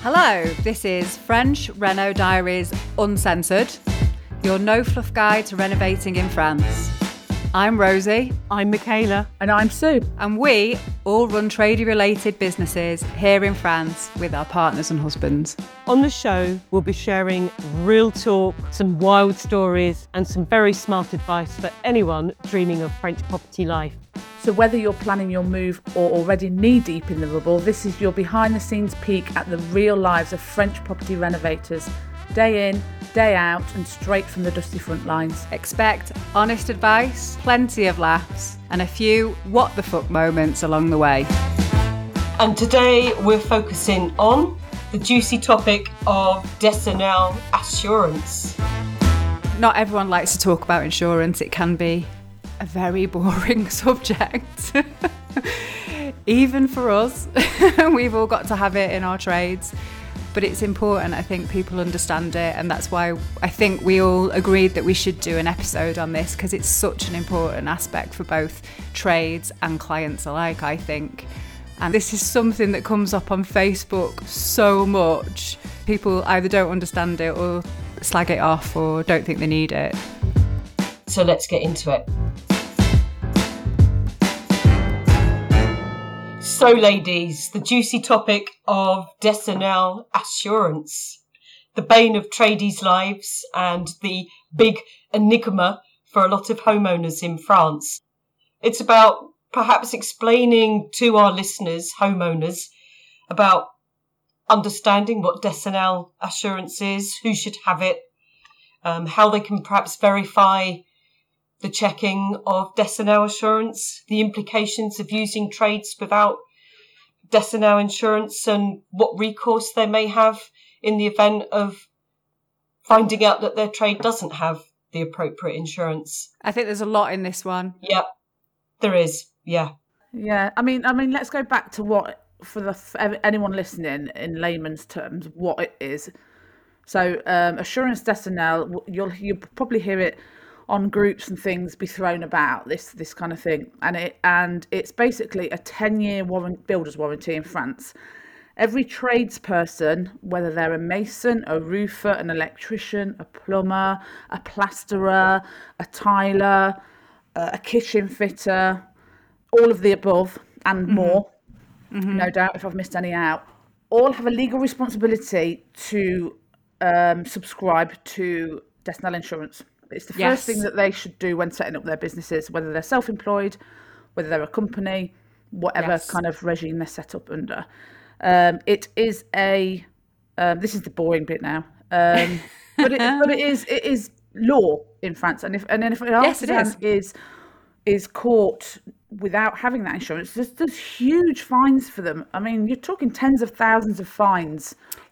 Hello, this is French Reno Diaries Uncensored, your no-fluff guide to renovating in France. I'm Rosie. I'm Michaela. And I'm Sue. And we all run tradie-related businesses here in France with our partners and husbands. On the show, we'll be sharing real talk, some wild stories, and some very smart advice for anyone dreaming of French property life. So whether you're planning your move or already knee-deep in the rubble, this is your behind-the-scenes peek at the real lives of French property renovators, day in, day out, and straight from the dusty front lines. Expect honest advice, plenty of laughs, and a few what the fuck moments along the way. And today we're focusing on the juicy topic of décennal assurance. Not everyone likes to talk about insurance. It can be a very boring subject. Even for us, we've all got to have it in our trades. But it's important, I think people understand it, and that's why I think we all agreed that we should do an episode on this, because it's such an important aspect for both trades and clients alike, I think. And this is something that comes up on Facebook so much. People either don't understand it or slag it off or don't think they need it. So let's get into it. So ladies, the juicy topic of décennal assurance, the bane of tradies' lives and the big enigma for a lot of homeowners in France. It's about perhaps explaining to our listeners, homeowners, about understanding what décennal assurance is, who should have it, how they can perhaps verify the checking of décennal assurance, the implications of using trades without décennal insurance, and what recourse they may have in the event of finding out that their trade doesn't have the appropriate insurance. I think there's a lot in this one. Yeah, there is. Yeah. Yeah. I mean, let's go back to what, for anyone listening in layman's terms, what it is. So, assurance décennal, you'll probably hear it on groups and things be thrown about, this kind of thing, and it's basically a 10-year builder's warranty in France. Every tradesperson, whether they're a mason, a roofer, an electrician, a plumber, a plasterer, a tiler, a kitchen fitter, all of the above and more, no doubt if I've missed any out, all have a legal responsibility to subscribe to décennal insurance. It's the first thing that they should do when setting up their businesses, whether they're self-employed, whether they're a company, whatever kind of regime they're set up under. It is this is the boring bit now, but it is law in France, and if an artisan is caught without having that insurance, there's huge fines for them. I mean, you're talking tens of thousands of fines.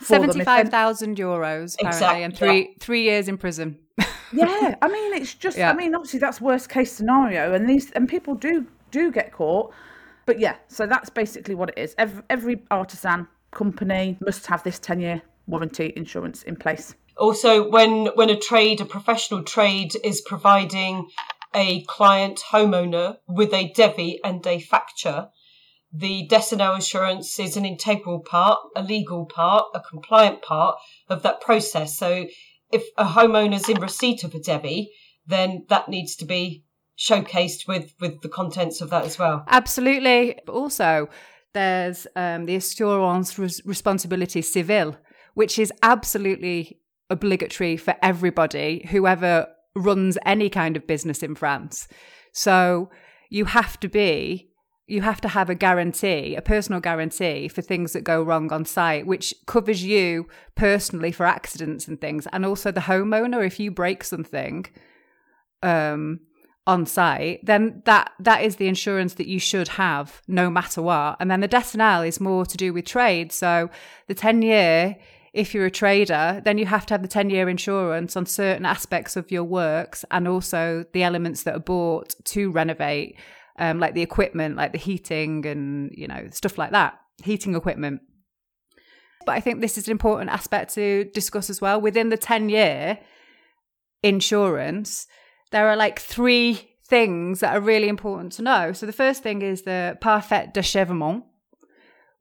75,000 euros apparently, exactly, and 3 years in prison. Yeah, I mean, it's just, I mean, obviously that's worst case scenario, and people do get caught. But yeah, so that's basically what it is. Every artisan company must have this 10-year warranty insurance in place. Also, when a professional trade is providing a client homeowner with a DEVI and a facture, the décennal assurance is an integral part, a legal part, a compliant part of that process. So if a homeowner's in receipt of a DEVI, then that needs to be showcased with the contents of that as well. Absolutely. But also, there's the assurance responsibility civile, which is absolutely obligatory for everybody, whoever runs any kind of business in France. So you have to have a guarantee, a personal guarantee for things that go wrong on site, which covers you personally for accidents and things. And also the homeowner, if you break something on site, then that is the insurance that you should have no matter what. And then the décennal is more to do with trade. So the 10-year, if you're a trader, then you have to have the 10-year insurance on certain aspects of your works, and also the elements that are bought to renovate, like the equipment, like the heating and, stuff like that, heating equipment. But I think this is an important aspect to discuss as well. Within the 10-year insurance, there are like 3 things that are really important to know. So the first thing is the parfait d'achèvement,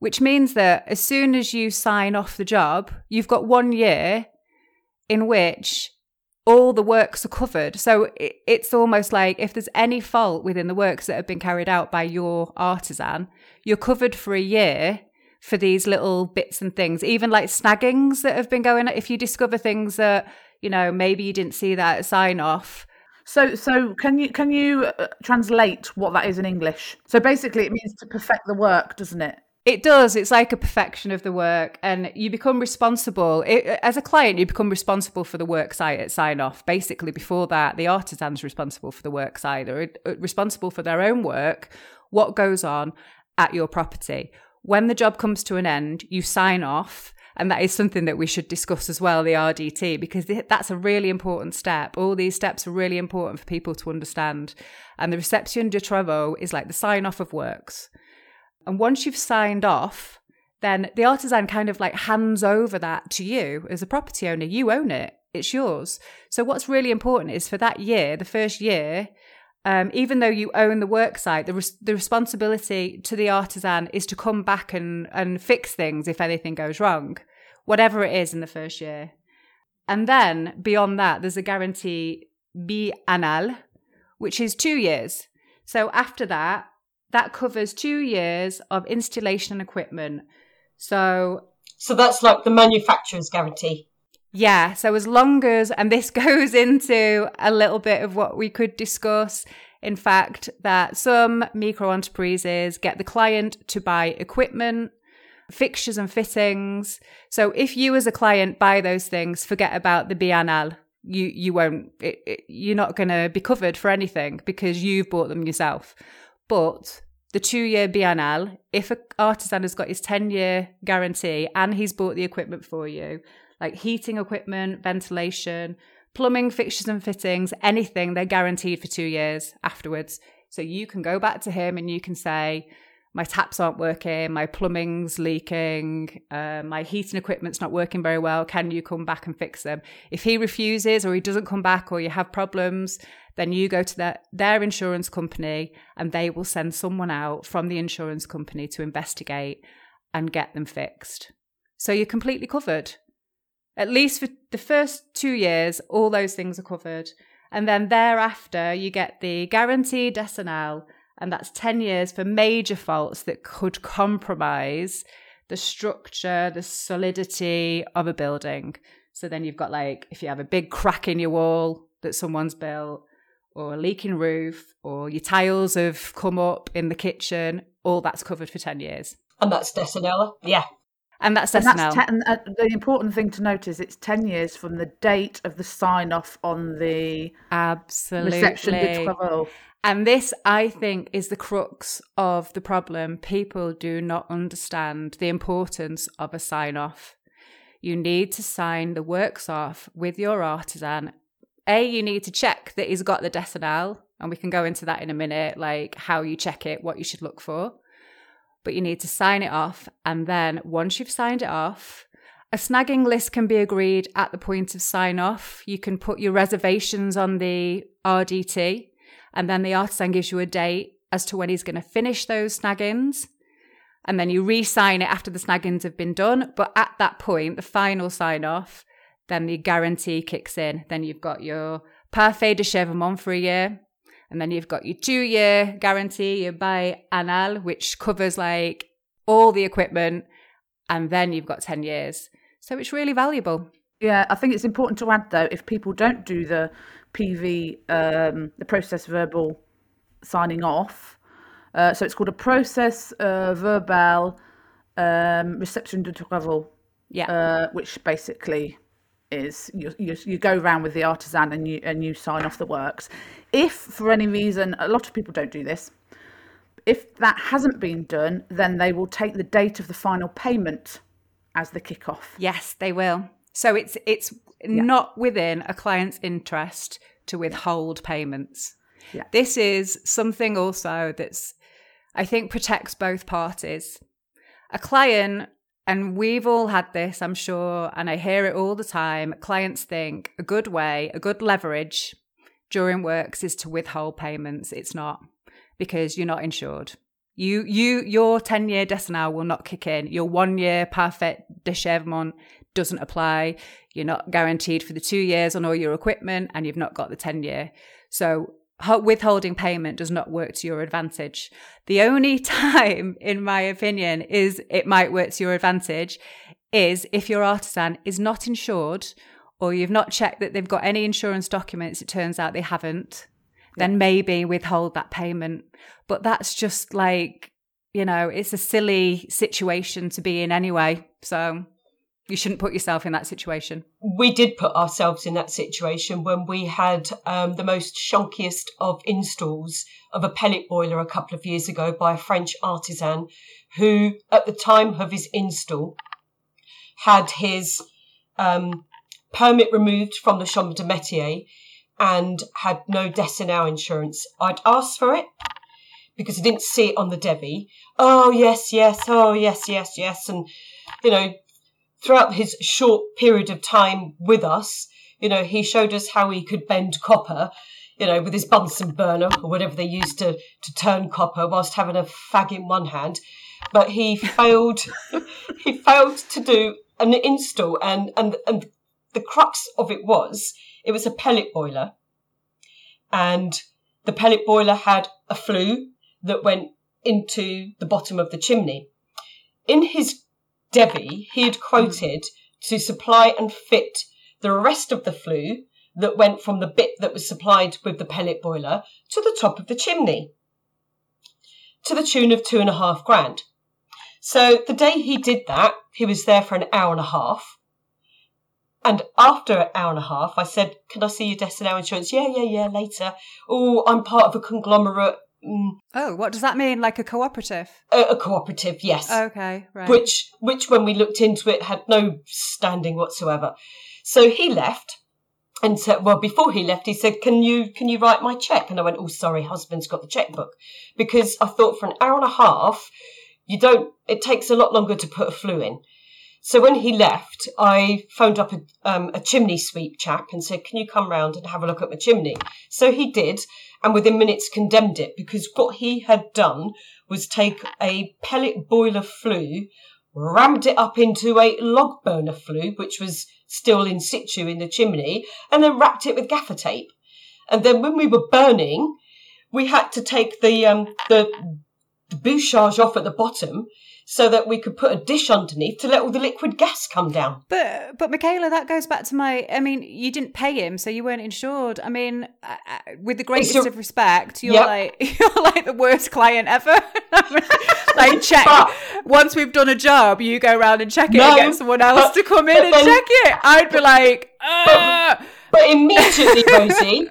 which means that as soon as you sign off the job, you've got 1 year in which all the works are covered. So it's almost like if there's any fault within the works that have been carried out by your artisan, you're covered for a year for these little bits and things, even like snaggings that have been going on. If you discover things that, you know, maybe you didn't see that at sign off. So can you translate what that is in English? So basically it means to perfect the work, doesn't it? It does. It's like a perfection of the work, and you become responsible. As a client, you become responsible for the work site at sign off. Basically, before that, the artisan's responsible for the work site. They're responsible for their own work, what goes on at your property. When the job comes to an end, you sign off. And that is something that we should discuss as well, the RDT, because that's a really important step. All these steps are really important for people to understand. And the Réception de Travaux is like the sign off of works. And once you've signed off, then the artisan kind of like hands over that to you as a property owner. You own it. It's yours. So what's really important is for that year, the first year, even though you own the work site, the responsibility to the artisan is to come back and fix things if anything goes wrong, whatever it is in the first year. And then beyond that, there's a guarantee biennale, which is 2 years. So after that, that covers 2 years of installation and equipment. So that's like the manufacturer's guarantee. Yeah, so as long as, and this goes into a little bit of what we could discuss, in fact, that some micro enterprises get the client to buy equipment, fixtures and fittings. So if you as a client buy those things, forget about the biennale. You won't, you're not going to be covered for anything because you've bought them yourself. But the 2 year biennale, if an artisan has got his 10-year guarantee and he's bought the equipment for you, like heating equipment, ventilation, plumbing, fixtures and fittings, anything, they're guaranteed for 2 years afterwards. So you can go back to him and you can say, my taps aren't working, my plumbing's leaking, my heating equipment's not working very well. Can you come back and fix them? If he refuses or he doesn't come back or you have problems, then you go to their insurance company and they will send someone out from the insurance company to investigate and get them fixed. So you're completely covered. At least for the first 2 years, all those things are covered. And then thereafter, you get the guarantee décennale, and that's 10 years for major faults that could compromise the structure, the solidity of a building. So then you've got like, if you have a big crack in your wall that someone's built, or a leaking roof, or your tiles have come up in the kitchen, all that's covered for 10 years. And that's décennale, yeah. And that's décennale. The important thing to note is it's 10 years from the date of the sign-off on the Réception de Travaux. And this, I think, is the crux of the problem. People do not understand the importance of a sign-off. You need to sign the works off with your artisan. You need to check that he's got the décennale, and we can go into that in a minute, like how you check it, what you should look for. But you need to sign it off. And then once you've signed it off, a snagging list can be agreed at the point of sign off. You can put your reservations on the RDT, and then the artisan gives you a date as to when he's going to finish those snaggings. And then you re-sign it after the snaggings have been done. But at that point, the final sign off, then the guarantee kicks in. Then you've got your parfait d'achèvement for a year. And then you've got your 2 year guarantee, your biennale, which covers like all the equipment. And then you've got 10 years. So it's really valuable. Yeah, I think it's important to add though, if people don't do the PV, the process verbal signing off, so it's called a process verbal réception de travaux. Yeah. Which basically is you go around with the artisan and you sign off the works. If for any reason, a lot of people don't do this, if that hasn't been done, then they will take the date of the final payment as the kickoff. Yes, they will. So it's not within a client's interest to withhold payments. Yeah. This is something also that's, I think, protects both parties. A client, and we've all had this, I'm sure, and I hear it all the time, clients think a good way, a good leverage during works is to withhold payments. It's not, because you're not insured. Your 10-year décennale will not kick in. Your 1-year parfait d'achèvement doesn't apply. You're not guaranteed for the 2 years on all your equipment, and you've not got the 10-year. So withholding payment does not work to your advantage. The only time, in my opinion, is it might work to your advantage is if your artisan is not insured, or you've not checked that they've got any insurance documents. It turns out they haven't. Then maybe withhold that payment. But that's just like, it's a silly situation to be in anyway. So you shouldn't put yourself in that situation. We did put ourselves in that situation when we had the most shonkiest of installs of a pellet boiler a couple of years ago by a French artisan who, at the time of his install, had his permit removed from the Chambre de Métier and had no décennale insurance. I'd asked for it because I didn't see it on the Devi. Oh, yes. Oh, yes. And, throughout his short period of time with us, he showed us how he could bend copper, with his Bunsen burner or whatever they used to turn copper whilst having a fag in one hand. But he failed to do an install. And the crux of it was a pellet boiler. And the pellet boiler had a flue that went into the bottom of the chimney. In his Devi, he had quoted to supply and fit the rest of the flue that went from the bit that was supplied with the pellet boiler to the top of the chimney, to the tune of £2,500. So the day he did that, he was there for an hour and a half. And after an hour and a half, I said, can I see your décennale insurance? Yeah, later. Oh, I'm part of a conglomerate. Oh, what does that mean? Like a cooperative? A cooperative, yes. Okay, right. Which, when we looked into it, had no standing whatsoever. So he left and said, well, before he left, he said, can you write my cheque? And I went, oh, sorry, husband's got the chequebook. Because I thought for an hour and a half, it takes a lot longer to put a flue in. So when he left, I phoned up a chimney sweep chap and said, can you come round and have a look at my chimney? So he did, and within minutes condemned it, because what he had done was take a pellet boiler flue, rammed it up into a log burner flue, which was still in situ in the chimney, and then wrapped it with gaffer tape. And then when we were burning, we had to take the bouchage off at the bottom, so that we could put a dish underneath to let all the liquid gas come down. But Michaela, that goes back to you didn't pay him, so you weren't insured. I mean, with the greatest of respect, you're like the worst client ever. Like, check. Once we've done a job, you go around and check it and get someone else to come in and check it. I'd be like, But immediately, Rosie,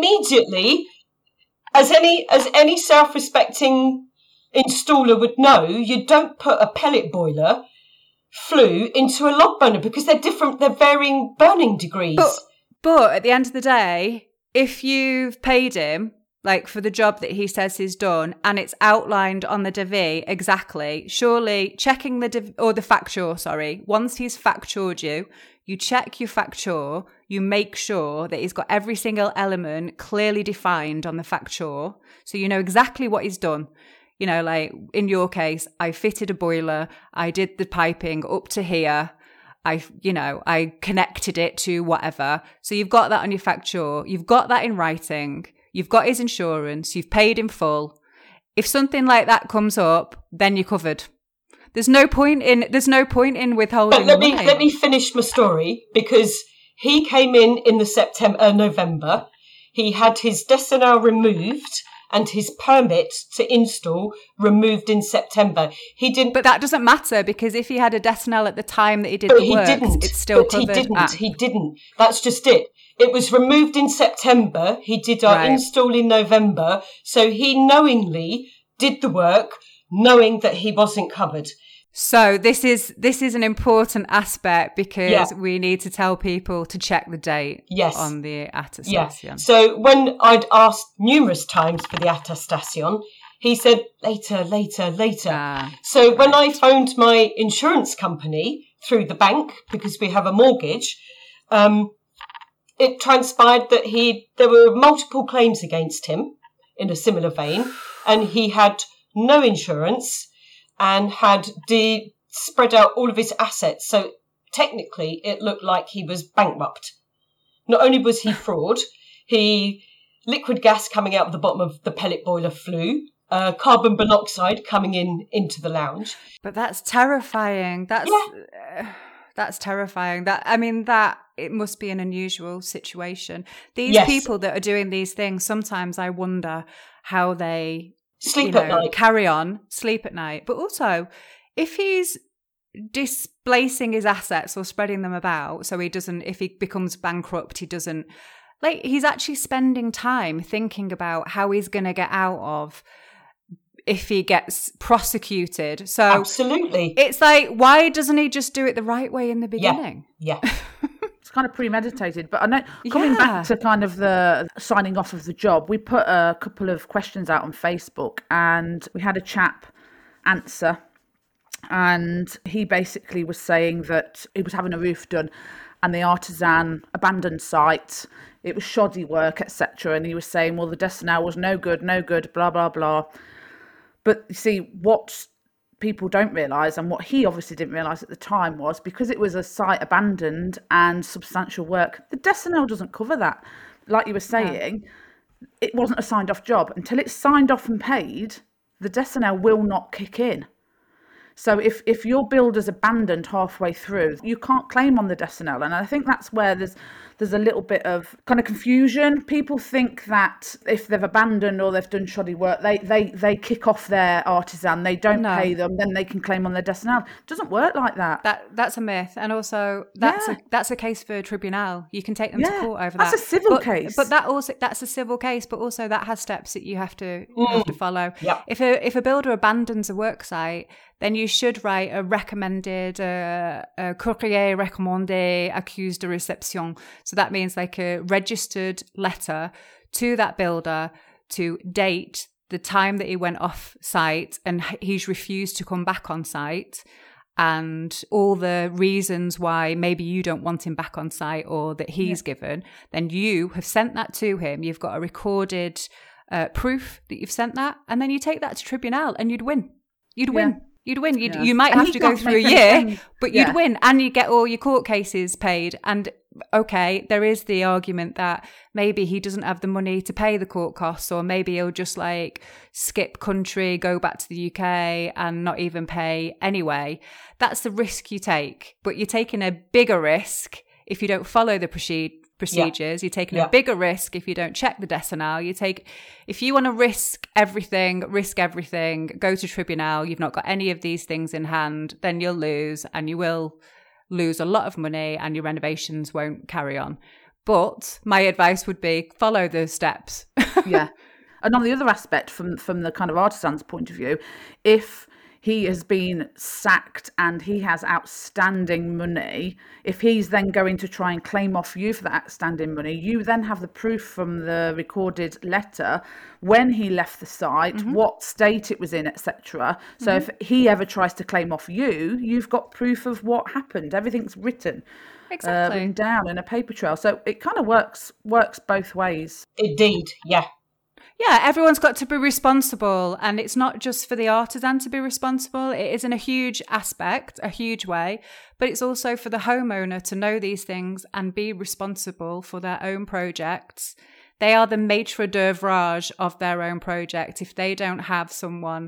as any self-respecting installer would know, you don't put a pellet boiler flue into a log burner because they're varying burning degrees. But at the end of the day, if you've paid him for the job that he says he's done and it's outlined on the devis exactly, surely checking the facture, once he's factured you check your facture, you make sure that he's got every single element clearly defined on the facture, so you know exactly what he's done. In your case, I fitted a boiler, I did the piping up to here, I connected it to whatever. So you've got that on your facture, you've got that in writing, you've got his insurance, you've paid in full. If something like that comes up, then you're covered. There's no point in withholding. But let me finish my story, because he came in the November. He had his décennale removed and his permit to install removed in September. He didn't. But that doesn't matter, because if he had a décennale at the time that he did the work, it's still covered. He didn't. That's just it. It was removed in September. He did our install in November. So he knowingly did the work, knowing that he wasn't covered. So this is an important aspect, because we need to tell people to check the date on the attestation. Yeah. So when I'd asked numerous times for the attestation, he said later. So when I phoned my insurance company through the bank, because we have a mortgage, it transpired that there were multiple claims against him in a similar vein, and he had no insurance, and had spread out all of his assets. So technically, it looked like he was bankrupt. Not only was he fraud, liquid gas coming out of the bottom of the pellet boiler flew. Carbon monoxide coming into the lounge. But that's terrifying. That's terrifying. That it must be an unusual situation. These people that are doing these things, sometimes I wonder how they sleep at night, carry on, sleep at night. But also, if he's displacing his assets or spreading them about, so if he becomes bankrupt, he's actually spending time thinking about how he's going to get out of if he gets prosecuted. So absolutely, it's like, why doesn't he just do it the right way in the beginning? Yeah. It's kind of premeditated. But I know, coming back to kind of the signing off of the job, we put a couple of questions out on Facebook, and we had a chap answer, and he basically was saying that he was having a roof done and the artisan abandoned site, it was shoddy work, etc. And he was saying, well, the Desenel was no good, blah, blah, blah. But you see, what people don't realise, and what he obviously didn't realise at the time, was because it was a site abandoned and substantial work, the Desenel doesn't cover that. Like you were saying, it wasn't a signed off job. Until it's signed off and paid, the Desenel will not kick in. So if your builder's abandoned halfway through, you can't claim on the Desenel. And I think that's where there's a little bit of kind of confusion. People think that if they've abandoned or they've done shoddy work, they kick off their artisan, they don't pay them, then they can claim on their Desenel. It doesn't work like that. That's a myth. And also that's a case for tribunal. You can take them to court over that. That's a civil case. But that's a civil case, but also that has steps that you have to follow. Yep. If a builder abandons a work site, then you should write a recommended courrier recommandé accusé de réception. So that means like a registered letter to that builder to date the time that he went off site and he's refused to come back on site, and all the reasons why maybe you don't want him back on site or that he's given. Then you have sent that to him. You've got a recorded proof that you've sent that, and then you take that to tribunal and you'd win. You'd win. You might have to go through a year, but you'd win, and you get all your court cases paid. And okay, there is the argument that maybe he doesn't have the money to pay the court costs, or maybe he'll just like skip country, go back to the UK and not even pay anyway. That's the risk you take, but you're taking a bigger risk if you don't follow the procedures. You're taking a bigger risk if you don't check the Desenel. If you want to risk everything, go to tribunal, you've not got any of these things in hand, then you'll lose, and you will lose a lot of money and your renovations won't carry on. But my advice would be follow those steps. Yeah. And on the other aspect, from the kind of artisan's point of view, if he has been sacked and he has outstanding money, if he's then going to try and claim off you for that outstanding money, you then have the proof from the recorded letter when he left the site, what state it was in, etc. So if he ever tries to claim off you, you've got proof of what happened. Everything's written. Exactly. Written down in a paper trail. So it kind of works both ways. Indeed, yeah. Yeah, everyone's got to be responsible, and it's not just for the artisan to be responsible. It is in a huge aspect, a huge way, but it's also for the homeowner to know these things and be responsible for their own projects. They are the maître d'ouvrage of their own project. If they don't have someone,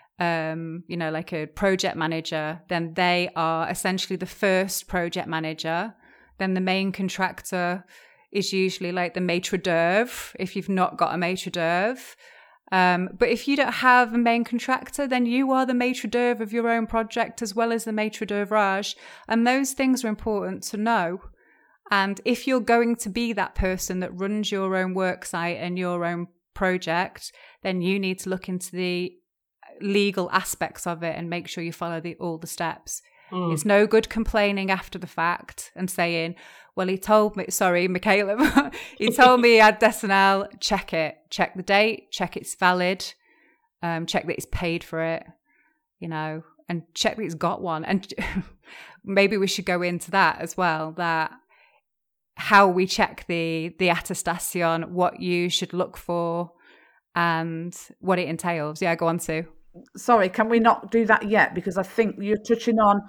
like a project manager, then they are essentially the first project manager. Then the main contractor is usually like the maître d'oeuvre if you've not got a maître d'oeuvre. But if you don't have a main contractor, then you are the maître d'oeuvre of your own project as well as the maître d'ouvrage. And those things are important to know. And if you're going to be that person that runs your own work site and your own project, then you need to look into the legal aspects of it and make sure you follow all the steps. It's no good complaining after the fact and saying, well, he told me, sorry, Michaela, he told me he had Desenel, check it, check the date, check it's valid, check that he's paid for it, and check that he's got one. And maybe we should go into that as well, that how we check the attestation, what you should look for and what it entails. Yeah, go on, Sue. Sorry, can we not do that yet? Because I think you're touching on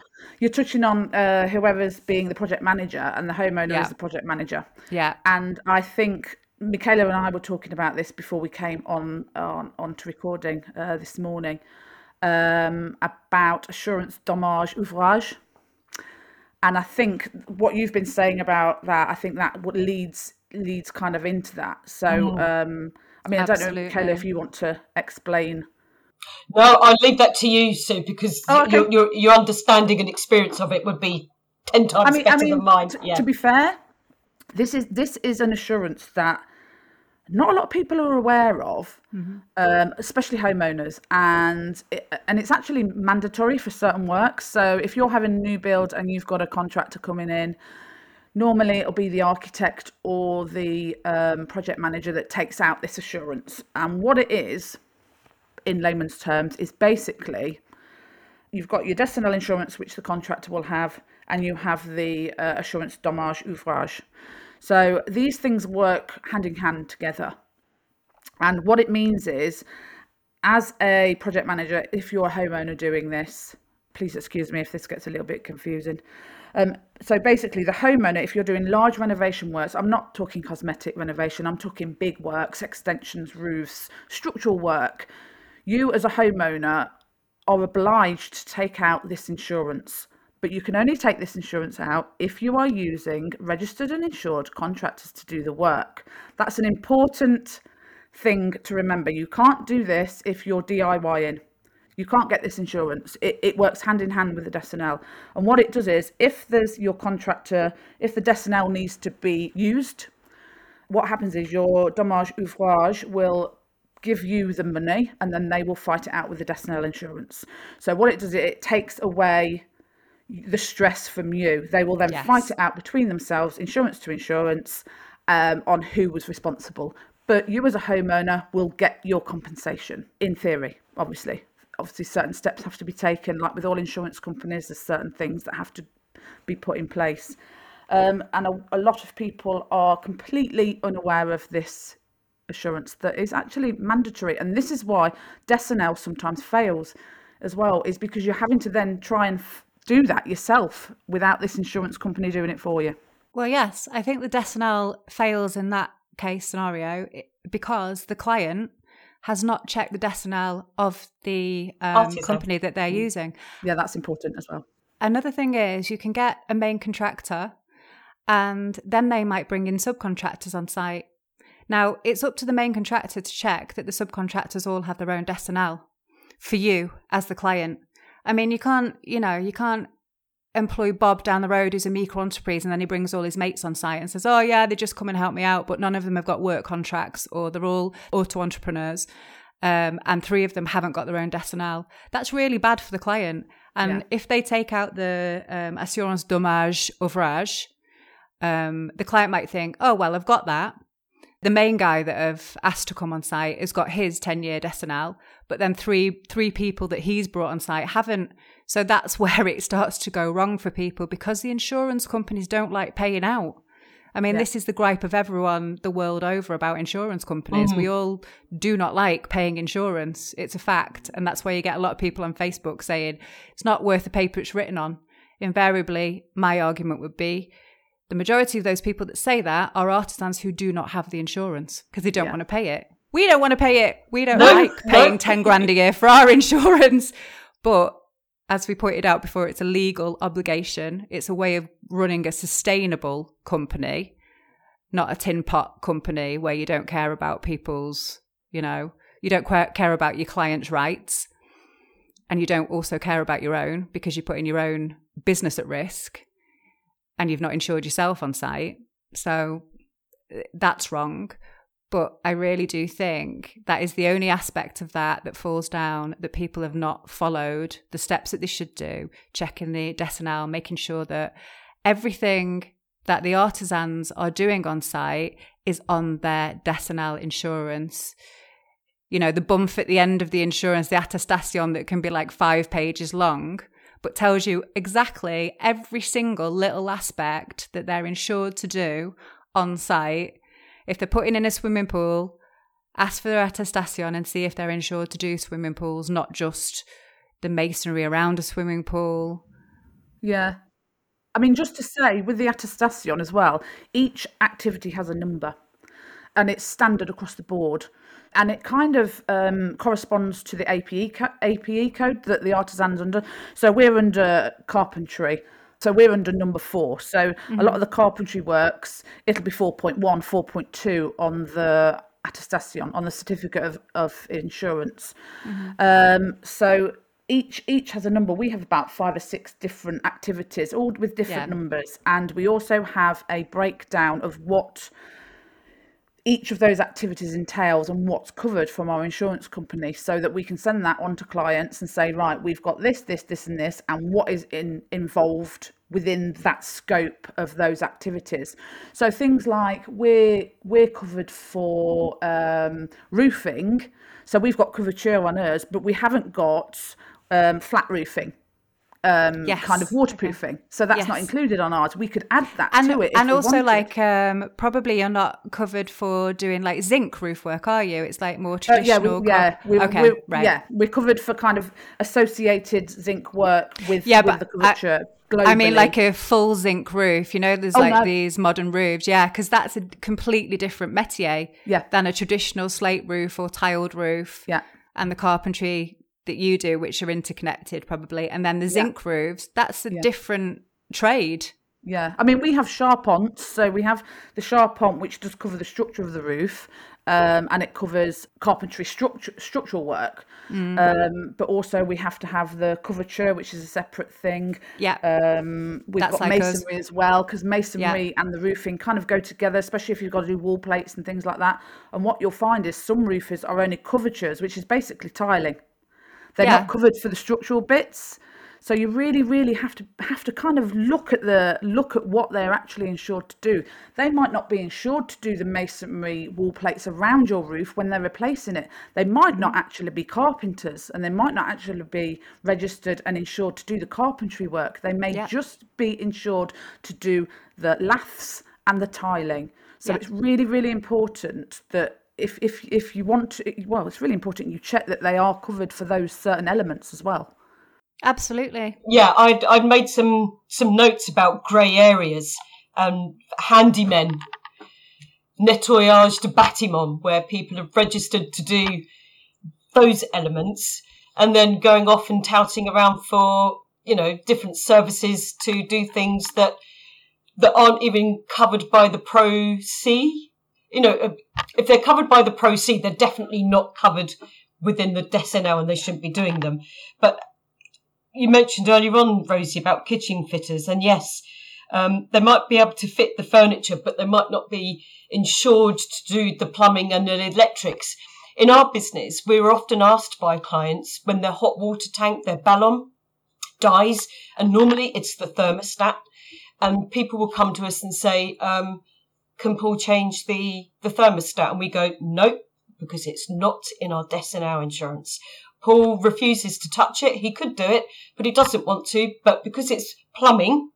whoever's being the project manager, and the homeowner is the project manager. Yeah. And I think Michaela and I were talking about this before we came on to recording this morning, about assurance dommage ouvrage. And I think what you've been saying about that, I think that leads kind of into that. So, I mean, I don't know, Michaela, if you want to explain. No, I'll leave that to you, Sue, because your understanding and experience of it would be 10 times better than mine. To be fair, this is an assurance that not a lot of people are aware of, especially homeowners, and it's actually mandatory for certain work. So if you're having a new build and you've got a contractor coming in, normally it'll be the architect or the project manager that takes out this assurance. And what it is, in layman's terms, is basically you've got your décennal insurance, which the contractor will have, and you have the assurance dommage ouvrage. So these things work hand in hand together. And what it means is, as a project manager, if you're a homeowner doing this, please excuse me if this gets a little bit confusing. So basically, the homeowner, if you're doing large renovation works, I'm not talking cosmetic renovation, I'm talking big works, extensions, roofs, structural work. You as a homeowner are obliged to take out this insurance, but you can only take this insurance out if you are using registered and insured contractors to do the work. That's an important thing to remember. You can't do this if you're DIYing. You can't get this insurance. It works hand in hand with the décennal. And what it does is, if there's your contractor, if the décennal needs to be used, what happens is your dommage ouvrage will give you the money, and then they will fight it out with the décennal insurance. So what it does, it takes away the stress from you. They will then fight it out between themselves, insurance to insurance, on who was responsible. But you as a homeowner will get your compensation, in theory, obviously. Obviously, certain steps have to be taken. Like with all insurance companies, there's certain things that have to be put in place. And a lot of people are completely unaware of this assurance that is actually mandatory. And this is why décennal sometimes fails as well, is because you're having to then try and do that yourself without this insurance company doing it for you. Well, yes, I think the décennal fails in that case scenario because the client has not checked the décennal of the company that they're using. Yeah, that's important as well. Another thing is you can get a main contractor and then they might bring in subcontractors on site. Now, it's up to the main contractor to check that the subcontractors all have their own décennal for you as the client. I mean, you can't employ Bob down the road who's a micro entreprise and then he brings all his mates on site and says, oh yeah, they just come and help me out, but none of them have got work contracts, or they're all auto entrepreneurs, and 3 of them haven't got their own décennal. That's really bad for the client. And if they take out the assurance dommage ouvrage, the client might think, oh well, I've got that. The main guy that I've asked to come on site has got his 10-year décennal, but then three people that he's brought on site haven't. So that's where it starts to go wrong for people, because the insurance companies don't like paying out. I mean, this is the gripe of everyone the world over about insurance companies. We all do not like paying insurance. It's a fact. And that's why you get a lot of people on Facebook saying it's not worth the paper it's written on. Invariably, my argument would be, the majority of those people that say that are artisans who do not have the insurance because they don't want to pay it. We don't want to pay it. We don't like paying 10 grand a year for our insurance. But as we pointed out before, it's a legal obligation. It's a way of running a sustainable company, not a tin pot company where you don't care about people's, you don't care about your clients' rights. And you don't also care about your own, because you're putting your own business at risk. And you've not insured yourself on site. So that's wrong. But I really do think that is the only aspect of that falls down, that people have not followed the steps that they should do, checking the décennal, making sure that everything that the artisans are doing on site is on their décennal insurance. The bump at the end of the insurance, the attestation that can be like 5 pages long, but tells you exactly every single little aspect that they're insured to do on site. If they're putting in a swimming pool ask for their attestation and see if they're insured to do swimming pools, not just the masonry around a swimming pool. Yeah. I mean, just to say, with the attestation as well, each activity has a number and it's standard across the board. And it kind of corresponds to the APE code that the artisan's under. So we're under carpentry. So we're under number 4. So a lot of the carpentry works, it'll be 4.1, 4.2 on the attestation, on the certificate of insurance. So each has a number. We have about 5 or 6 different activities, all with different numbers. And we also have a breakdown of what each of those activities entails and what's covered from our insurance company, so that we can send that on to clients and say, right, we've got this, and this, and what is involved within that scope of those activities. So things like we're covered for roofing, so we've got couverture on ours, but we haven't got flat roofing. Kind of waterproofing, so that's not included on ours. We could add that to it, and also like probably you're not covered for doing like zinc roof work, are you? It's like more traditional. We're covered for kind of associated zinc work with the couverture. Globally. I mean, like a full zinc roof, there's these modern roofs, because that's a completely different métier than a traditional slate roof or tiled roof. And the carpentry that you do, which are interconnected probably, and then the zinc roofs, that's a different trade. I mean, we have charpents, so we have the charpent, which does cover the structure of the roof, and it covers carpentry structural work, but also we have to have the couverture, which is a separate thing. We've got like masonry as well, because masonry and the roofing kind of go together, especially if you've got to do wall plates and things like that. And what you'll find is some roofers are only covertures, which is basically tiling. They're not covered for the structural bits. So you really, really have to kind of look at what they're actually insured to do. They might not be insured to do the masonry wall plates around your roof when they're replacing it. They might not actually be carpenters, and they might not actually be registered and insured to do the carpentry work. They may just be insured to do the laths and the tiling. So it's really, really important that if you want to, well, it's really important you check that they are covered for those certain elements as well. Absolutely. Yeah, I'd made some notes about grey areas, handymen, nettoyage de bâtiment, where people have registered to do those elements, and then going off and touting around for, different services to do things that aren't even covered by the Pro C. If they're covered by the Pro C, they're definitely not covered within the DESNL, and they shouldn't be doing them. But you mentioned earlier on, Rosie, about kitchen fitters, and yes, they might be able to fit the furniture, but they might not be insured to do the plumbing and the electrics. In our business, we were often asked by clients when their hot water tank, their ballon, dies, and normally it's the thermostat, and people will come to us and say, can Paul change the thermostat? And we go, nope, because it's not in our DESNL insurance. Paul refuses to touch it. He could do it, but he doesn't want to. But because it's plumbing,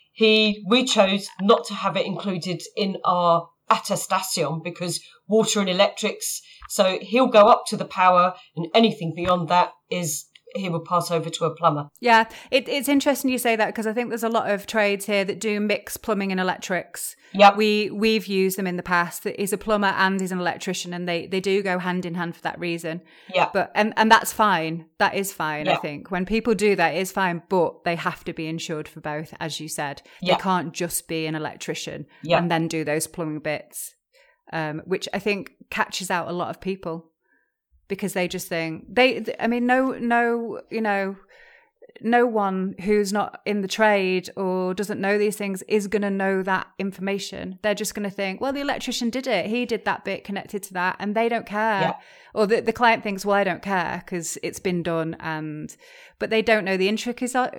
we chose not to have it included in our attestation, because water and electrics. So he'll go up to the power, and anything beyond that he will pass over to a plumber. Yeah, it's interesting you say that, because I think there's a lot of trades here that do mix plumbing and electrics. Yeah, we've used them in the past. He's a plumber and he's an electrician, and they do go hand in hand for that reason. Yeah, but and that's fine. That is fine. Yeah. I think when people do that, it is fine, but they have to be insured for both, as you said. Yeah. They can't just be an electrician and then do those plumbing bits, which I think catches out a lot of people. Because they just think no one who's not in the trade or doesn't know these things is going to know that information. They're just going to think, well, the electrician did it. He did that bit connected to that, and they don't care. Yeah. Or the client thinks, well, I don't care because it's been done, but they don't know the intricacies of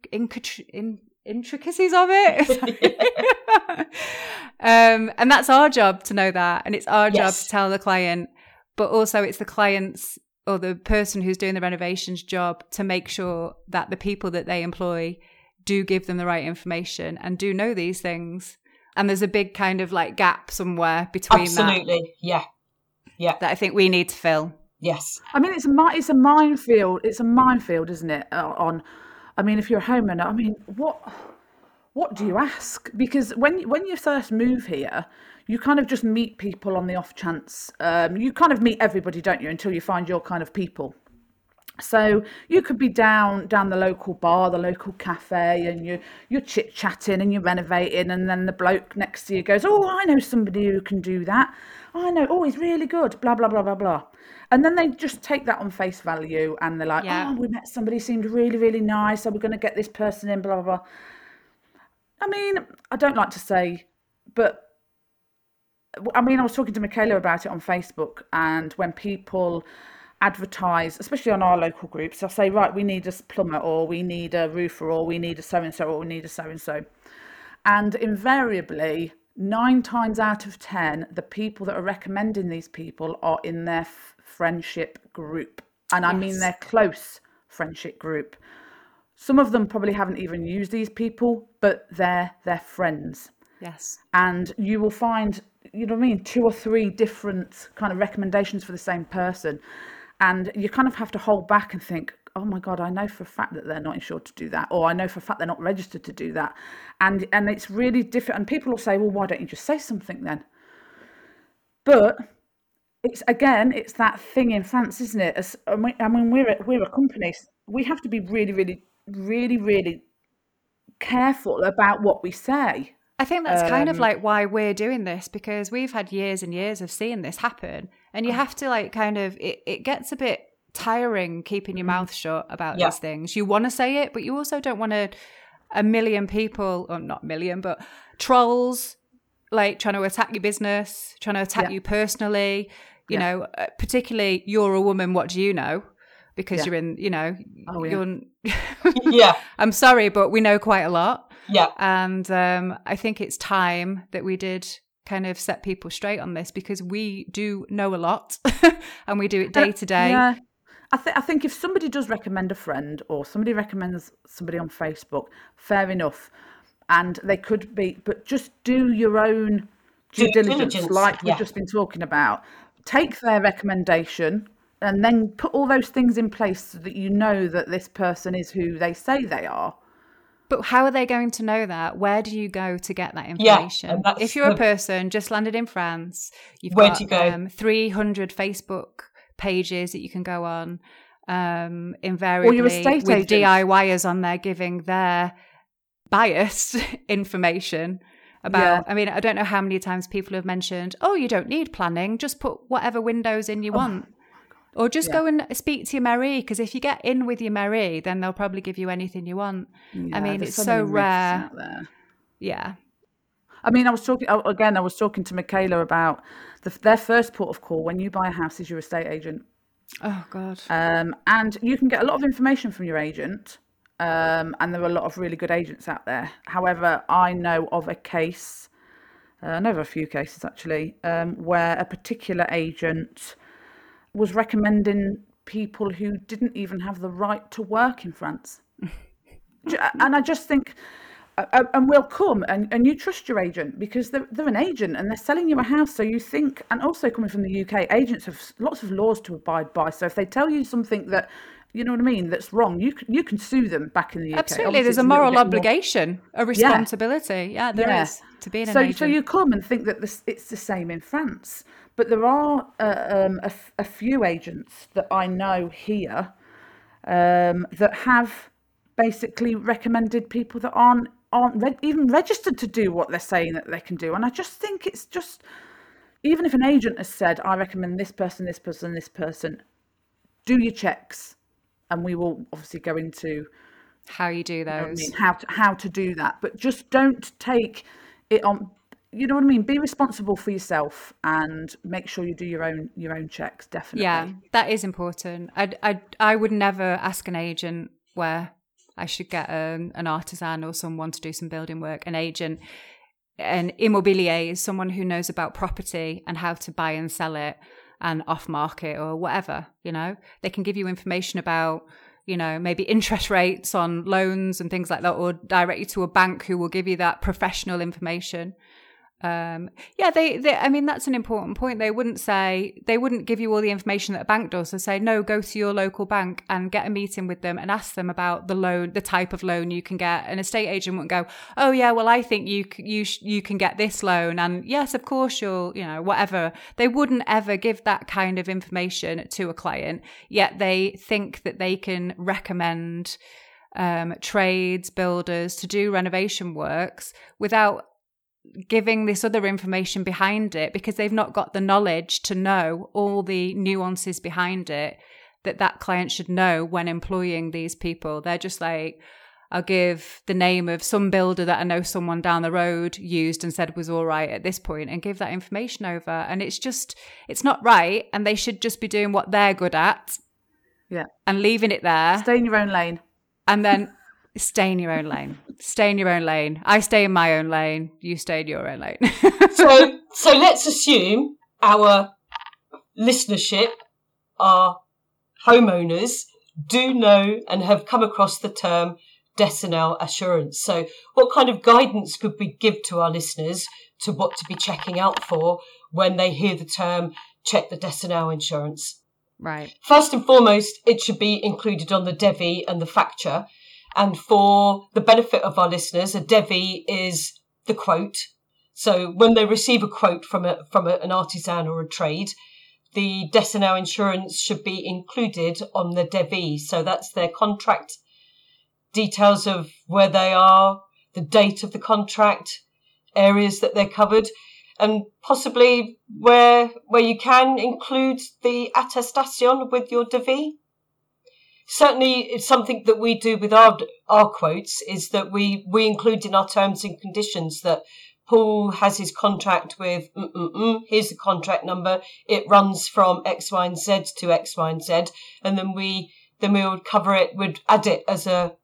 it. And that's our job to know that, and it's our job to tell the client. But also it's the client's or the person who's doing the renovations job to make sure that the people that they employ do give them the right information and do know these things. And there's a big kind of like gap somewhere between Absolutely. Yeah. Yeah. that I think we need to fill. Yes. I mean, it's a minefield. It's a minefield, isn't it? I mean, if you're a homeowner, I mean, what do you ask? Because when you first move here, you kind of just meet people on the off chance. You kind of meet everybody, don't you, until you find your kind of people. So you could be down the local bar, the local cafe, and you're chit chatting and you're renovating, and then the bloke next to you goes, "Oh, I know somebody who can do that. I know. Oh, he's really good." Blah blah blah blah blah. And then they just take that on face value, and they're like, Yeah. "Oh, we met somebody, seemed really really nice, so we're going to get this person in." Blah blah blah. I mean, I don't like to say, but I mean, I was talking to Michaela about it on Facebook, and when people advertise, especially on our local groups, they'll say, right, we need a plumber, or we need a roofer, or we need a so-and-so, or we need a so-and-so. And invariably, 9 times out of 10, the people that are recommending these people are in their friendship group. And I mean their close friendship group. Some of them probably haven't even used these people, but they're their friends. Yes. And you will find, you know what I mean, 2 or 3 different kind of recommendations for the same person. And you kind of have to hold back and think, oh my God, I know for a fact that they're not insured to do that. Or I know for a fact they're not registered to do that. And it's really different. And people will say, well, why don't you just say something then? But it's that thing in France, isn't it? I mean, we're a company. We have to be really, really, really, really careful about what we say. I think that's kind of like why we're doing this, because we've had years and years of seeing this happen, and you have to like kind of, it gets a bit tiring keeping your mouth shut about these things. You want to say it, but you also don't want a million people, or not million, but trolls like trying to attack your business, trying to attack you personally, you know, particularly you're a woman, what do you know? Because you're in, you know, you're, I'm sorry, but we know quite a lot. Yeah. And I think it's time that we did kind of set people straight on this, because we do know a lot and we do it day to day. Yeah. I think if somebody does recommend a friend, or somebody recommends somebody on Facebook, fair enough. And they could be, but just do your own due diligence, like we've just been talking about. Take their recommendation and then put all those things in place so that you know that this person is who they say they are. But how are they going to know that? Where do you go to get that information? Yeah, if you're a person just landed in France, you've Where got do you go? 300 Facebook pages that you can go on, invariably or your estate with agent. DIYers on there giving their biased information about, I mean, I don't know how many times people have mentioned, oh, you don't need planning, just put whatever windows in you want. Or just go and speak to your Marie, because if you get in with your Marie, then they'll probably give you anything you want. I mean, it's so rare. Out there. Yeah. I mean, I was talking to Michaela about their first port of call when you buy a house is your estate agent. Oh, God. And you can get a lot of information from your agent. And there are a lot of really good agents out there. However, I know of a case, I know of a few cases actually, where a particular agent was recommending people who didn't even have the right to work in France. And I just think, and will come, and you trust your agent, because they're an agent and they're selling you a house. So you think, and also coming from the UK, agents have lots of laws to abide by. So if they tell you something that, you know what I mean, that's wrong, you can sue them back in the UK. Absolutely. Obviously, there's a moral obligation, a responsibility. Yeah, there is, to be an agent. So you come and think that it's the same in France. But there are a few agents that I know here that have basically recommended people that aren't even registered to do what they're saying that they can do. And I just think it's just, even if an agent has said, I recommend this person, this person, this person, do your checks. And we will obviously go into how you do those, how to do that. But just don't take it on. You know what I mean? Be responsible for yourself and make sure you do your own checks. Definitely. Yeah, that is important. I would never ask an agent where I should get an artisan or someone to do some building work. An agent, an immobilier, is someone who knows about property and how to buy and sell it, and off market or whatever. You know, they can give you information about, you know, maybe interest rates on loans and things like that, or direct you to a bank who will give you that professional information. I mean, that's an important point. They wouldn't give you all the information that a bank does. They say, no, go to your local bank and get a meeting with them and ask them about the loan, the type of loan you can get. An estate agent wouldn't go, oh yeah, well, I think you can get this loan. And yes, of course whatever. They wouldn't ever give that kind of information to a client, yet they think that they can recommend trades, builders to do renovation works without giving this other information behind it, because they've not got the knowledge to know all the nuances behind it that client should know when employing these people. They're just like, I'll give the name of some builder that I know someone down the road used and said was all right at this point, and give that information over. And it's not right. And they should just be doing what they're good at. Yeah. And leaving it there. Stay in your own lane. And then stay in your own lane. Stay in your own lane. I stay in my own lane. You stay in your own lane. So let's assume our listenership, our homeowners, do know and have come across the term Decennial Assurance. So what kind of guidance could we give to our listeners to what to be checking out for when they hear the term check the Decennial Insurance? Right. First and foremost, it should be included on the DEVI and the facture. And for the benefit of our listeners, a DEVI is the quote. So when they receive a quote from an artisan or a trade, the Decennial Insurance should be included on the DEVI. So that's their contract details of where they are, the date of the contract, areas that they're covered, and possibly where you can include the attestation with your DEVI. Certainly, it's something that we do with our quotes, is that we include in our terms and conditions that Paul has his contract with, here's the contract number. It runs from X, Y, and Z to X, Y, and Z. And then we would cover it, would add it as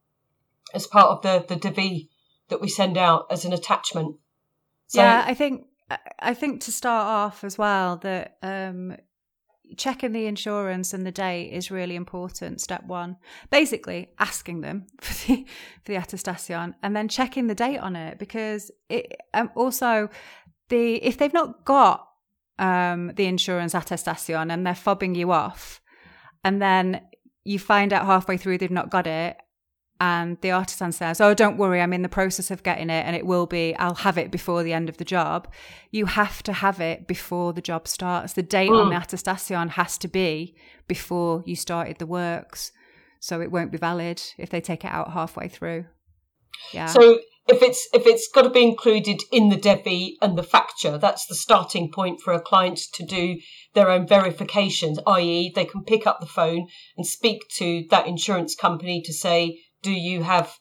part of the DEVI that we send out as an attachment. So, yeah, I think to start off as well, that checking the insurance and the date is really important. Step one, basically asking them for the attestation and then checking the date on it, because it also if they've not got the insurance attestation and they're fobbing you off, and then you find out halfway through they've not got it, and the artisan says, oh, don't worry, I'm in the process of getting it and I'll have it before the end of the job. You have to have it before the job starts. The date on the attestation has to be before you started the works. So it won't be valid if they take it out halfway through. Yeah. So if it's got to be included in the DEVI and the facture, that's the starting point for a client to do their own verifications, i.e. they can pick up the phone and speak to that insurance company to say, do you have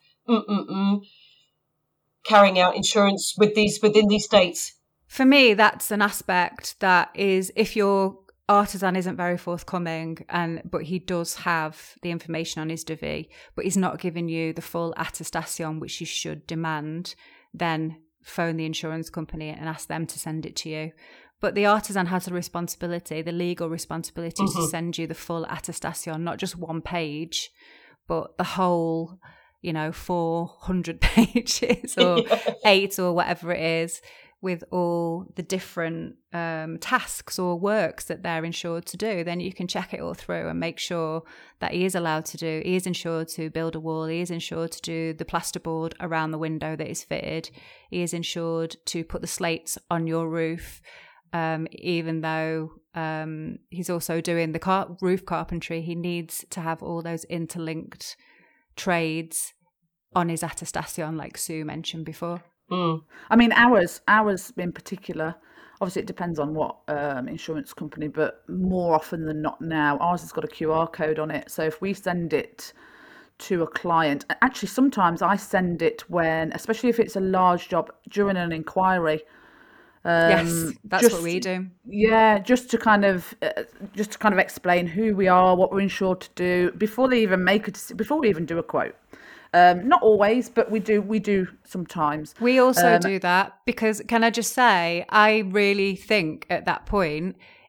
carrying out insurance within these dates? For me, that's an aspect that is, if your artisan isn't very forthcoming, but he does have the information on his DEVI, but he's not giving you the full attestation, which you should demand, then phone the insurance company and ask them to send it to you. But the artisan has the responsibility, the legal responsibility, to send you the full attestation, not just one page, but the whole, 400 pages or 8 or whatever it is, with all the different tasks or works that they're insured to do. Then you can check it all through and make sure that he is insured to build a wall, he is insured to do the plasterboard around the window that is fitted, he is insured to put the slates on your roof, even though he's also doing the roof carpentry. He needs to have all those interlinked trades on his attestation, like Sue mentioned before. I mean, ours in particular, obviously it depends on what insurance company, but more often than not now, ours has got a QR code on it. So if we send it to a client, actually sometimes I send it especially if it's a large job, during an inquiry. Yes, that's what we do. Yeah, just to kind of explain who we are, what we're insured to do before we even do a quote. Not always, but we do sometimes. We also do that because, can I just say, I really think at that point,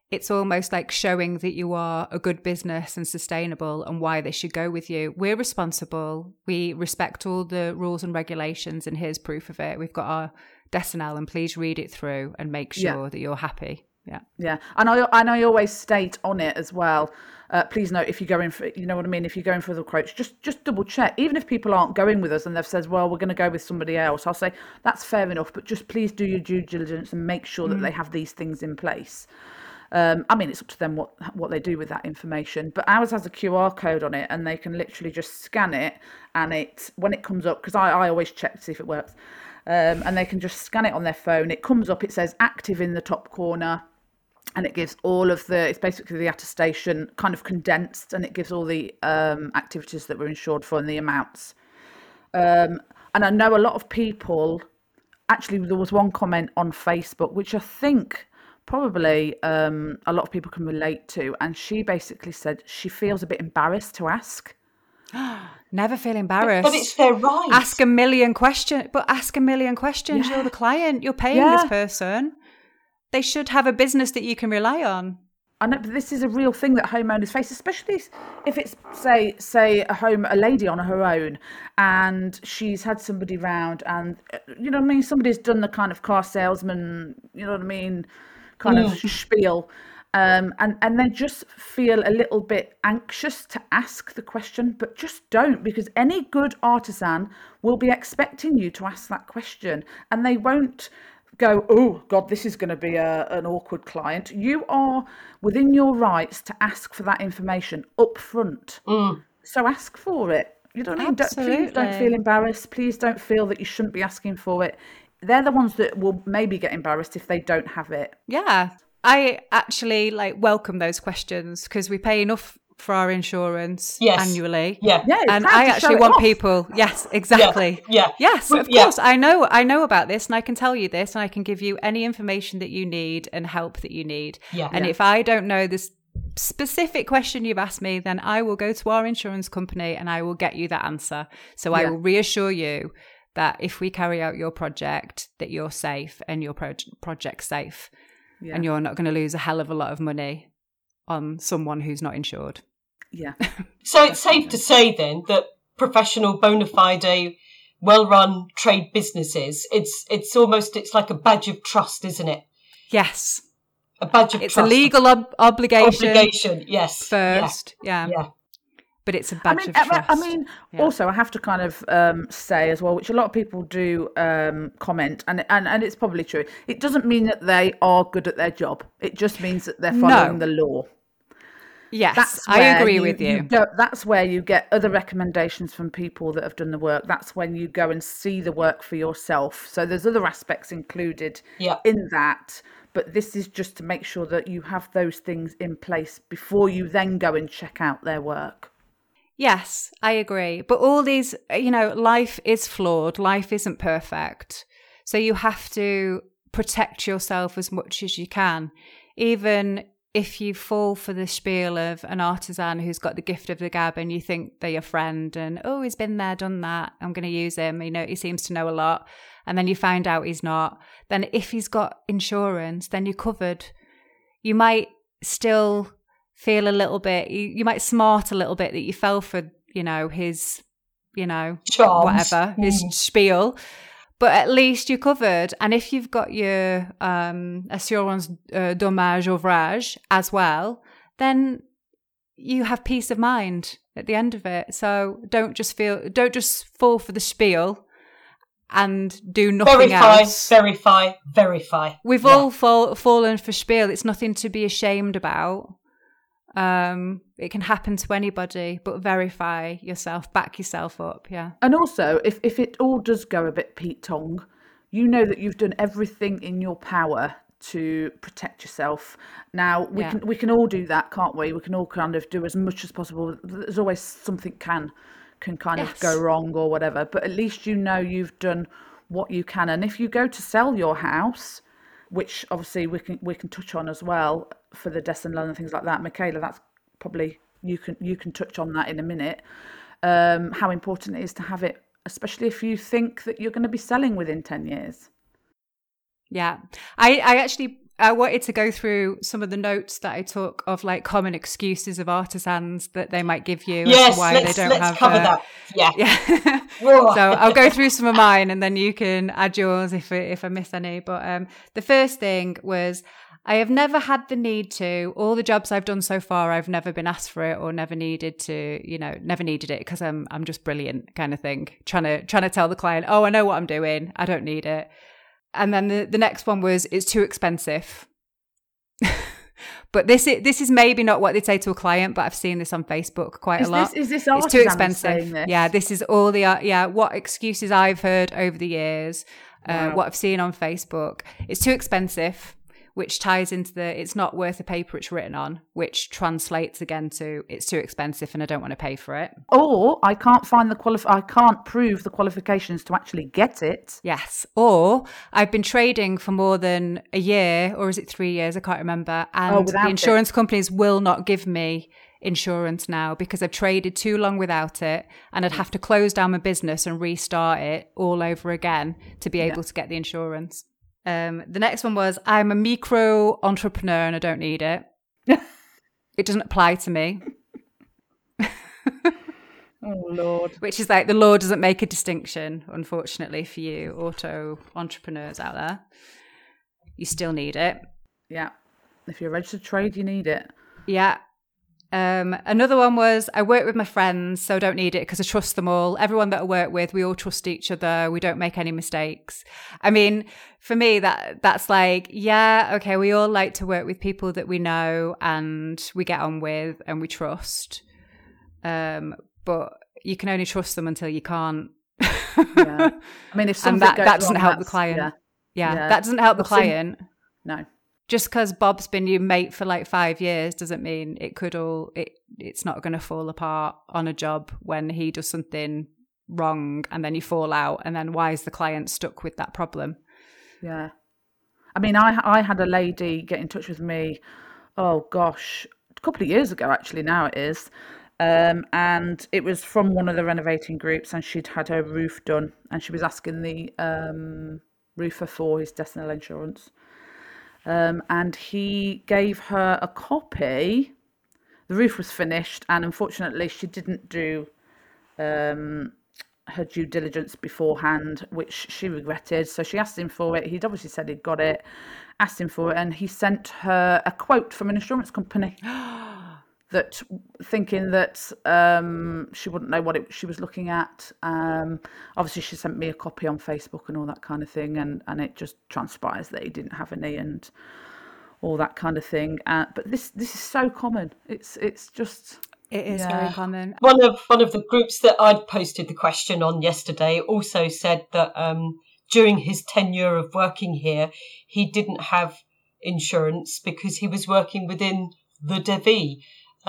it's almost like showing that you are a good business and sustainable and why they should go with you. We're responsible. We respect all the rules and regulations, and here's proof of it. We've got our Decenel, and please read it through and make sure that you're happy. Yeah. Yeah. And I always state on it as well, please note, if you're going for, you know what I mean, if you're going for the quotes, just double check. Even if people aren't going with us and they've said, well, we're going to go with somebody else, I'll say that's fair enough, but just please do your due diligence and make sure that they have these things in place. I mean, it's up to them what they do with that information, but ours has a QR code on it, and they can literally just scan it, and when it comes up, because I always check to see if it works, and they can just scan it on their phone. It comes up, it says active in the top corner, and it gives all of it's basically the attestation kind of condensed, and it gives all the activities that we're insured for and the amounts. And I know a lot of people, actually there was one comment on Facebook, which I think probably a lot of people can relate to, and she basically said she feels a bit embarrassed to ask. Never feel embarrassed. But it's their right. Ask a million questions. Yeah. You're the client. You're paying this person. They should have a business that you can rely on. I know, but this is a real thing that homeowners face, especially if it's say a lady on her own, and she's had somebody round, and you know what I mean, somebody's done the kind of car salesman, you know what I mean, kind of spiel, and they just feel a little bit anxious to ask the question, but just don't, because any good artisan will be expecting you to ask that question, and they won't go, oh God, this is going to be an awkward client. You are within your rights to ask for that information up front. So ask for it. You know what I mean? Please don't feel embarrassed. Please don't feel that you shouldn't be asking for it. They're the ones that will maybe get embarrassed if they don't have it. Yeah. I actually welcome those questions, because we pay enough for our insurance annually. Yeah, and I actually want people. Yes, exactly. Yeah. Yes, of course. I know about this, and I can tell you this, and I can give you any information that you need and help that you need. Yeah. And if I don't know this specific question you've asked me, then I will go to our insurance company and I will get you that answer. So I will reassure you that if we carry out your project, that you're safe and your project's safe, and you're not going to lose a hell of a lot of money on someone who's not insured. Yeah. So it's safe to say then that professional, bona fide, well-run trade businesses, it's like a badge of trust, isn't it? Yes. A badge of trust. It's a legal obligation. Yes. First. Yeah. But it's a badge of trust. Also, I have to kind of say as well, which a lot of people do comment, and it's probably true. It doesn't mean that they are good at their job. It just means that they're following the law. Yes, I agree with you. That's where you get other recommendations from people that have done the work. That's when you go and see the work for yourself. So there's other aspects included in that. But this is just to make sure that you have those things in place before you then go and check out their work. Yes, I agree. But all these, life is flawed. Life isn't perfect. So you have to protect yourself as much as you can. Even if you fall for the spiel of an artisan who's got the gift of the gab and you think they're your friend and, he's been there, done that, I'm going to use him, he seems to know a lot, and then you find out he's not, then if he's got insurance, then you're covered. You might still feel a little bit, you might smart a little bit that you fell for, his, charms. Whatever, his spiel. But at least you're covered. And if you've got your assurance dommage ouvrage as well, then you have peace of mind at the end of it. So don't just fall for the spiel and do nothing else. Verify. We've all fallen for spiel. It's nothing to be ashamed about. It can happen to anybody, but verify yourself, back yourself up. Yeah. And also, if it all does go a bit Pete Tong, you know that you've done everything in your power to protect yourself. Now we can all do that, can't we? We can all kind of do as much as possible. There's always something can kind of go wrong or whatever, but at least you've done what you can. And if you go to sell your house, which obviously we can touch on as well for the Decenel and things like that. Michaela, that's probably you can touch on that in a minute. How important it is to have it, especially if you think that you're going to be selling within 10 years. Yeah, I actually I wanted to go through some of the notes that I took of like common excuses of artisans that they might give you as to why they don't have. Let's cover that. Yeah. So I'll go through some of mine and then you can add yours if I miss any. But the first thing was, I have never had the need to. All the jobs I've done so far, I've never been asked for it or never needed to. Never needed it because I'm just brilliant, kind of thing. Trying to tell the client, oh, I know what I'm doing. I don't need it. And then the next one was, it's too expensive. But this is maybe not what they'd say to a client, but I've seen this on Facebook quite a lot. Is this it's too expensive? This? Yeah, this is all what excuses I've heard over the years, what I've seen on Facebook. It's too expensive, which ties into it's not worth the paper it's written on, which translates again to it's too expensive and I don't want to pay for it. Or I can't find I can't prove the qualifications to actually get it. Yes. Or I've been trading for more than a year, or is it 3 years? I can't remember. And the insurance companies will not give me insurance now because I've traded too long without it, and I'd have to close down my business and restart it all over again to be able to get the insurance. The next one was, I'm a micro entrepreneur and I don't need it. It doesn't apply to me. Oh, Lord. Which is like, the law doesn't make a distinction, unfortunately, for you auto entrepreneurs out there. You still need it. Yeah. If you're a registered trade, you need it. Yeah. Another one was, I work with my friends, so I don't need it because I trust them all. Everyone that I work with, we all trust each other. We don't make any mistakes. I mean, for me, that's like, yeah, okay, we all like to work with people that we know and we get on with and we trust. But you can only trust them until you can't. Yeah. I mean, if something that goes doesn't wrong, help the client. Yeah. That doesn't help the client. No. Just because Bob's been your mate for like 5 years doesn't mean it's not going to fall apart on a job when he does something wrong and then you fall out, and then why is the client stuck with that problem? Yeah. I mean, I had a lady get in touch with me, oh gosh, a couple of years ago actually, now it is. And it was from one of the renovating groups, and she'd had her roof done and she was asking the roofer for his Desinel insurance. And he gave her a copy. The roof was finished, and unfortunately she didn't do her due diligence beforehand, which she regretted. So she asked him for it. He'd obviously said he'd got it, asked him for it, and he sent her a quote from an insurance company that, thinking that she wouldn't know what she was looking at. Obviously she sent me a copy on Facebook and all that kind of thing, and it just transpires that he didn't have any and all that kind of thing. But this is so common. It's just... It is very common. One of the groups that I'd posted the question on yesterday also said that during his tenure of working here, he didn't have insurance because he was working within the DEVI.